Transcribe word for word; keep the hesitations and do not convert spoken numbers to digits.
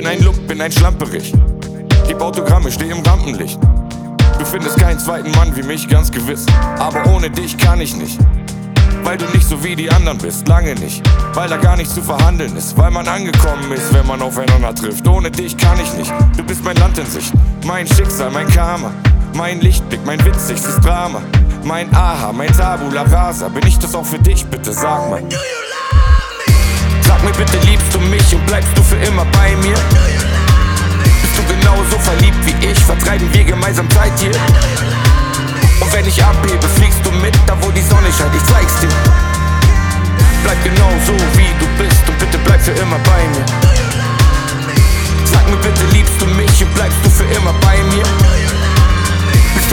ein Look, bin ein Schlamperich. Gib Autogramme, steh im Rampenlicht. Du findest keinen zweiten Mann wie mich, ganz gewiss. Aber ohne dich kann ich nicht. Weil du nicht so wie die anderen bist, lange nicht. Weil da gar nicht zu verhandeln ist. Weil man angekommen ist, wenn man aufeinander trifft. Ohne dich kann ich nicht. Du bist mein Land in Sicht. Mein Schicksal, mein Karma. Mein Lichtblick, mein witzigstes Drama. Mein Aha, mein Tabula Rasa. Bin ich das auch für dich, bitte sag mal. Sag mir bitte, liebst du mich und bleibst du für immer bei mir? Bist du genauso verliebt wie ich? Vertreiben wir gemeinsam Zeit hier? Und wenn ich abhebe, fliegst du mit, da wo die Sonne scheint, ich zeig's dir. Bleib genau so wie du bist und bitte bleib für immer bei mir. Sag mir bitte, liebst du mich und bleibst du für immer bei mir?